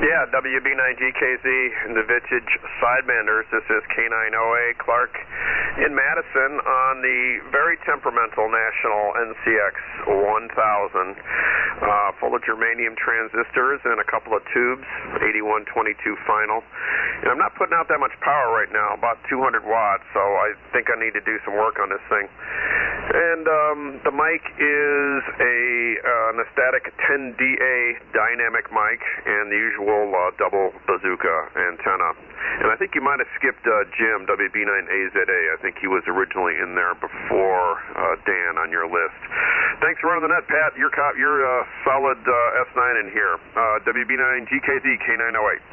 Yeah, WB9GKZ and the Vintage Sidebanders. This is K9OA Clark in Madison on the very temperamental National NCX 1000, full of germanium transistors and a couple of tubes, 8122 final. And I'm not putting out that much power right now, about 200 watts, so I think I need to do some work on this thing. And the mic is an Astatic 10DA dynamic mic and the usual double bazooka antenna. And I think you might have skipped Jim, WB9AZA. I think he was originally in there before Dan on your list. Thanks for running the net, Pat. You're solid S9 in here. WB9GKZ K908.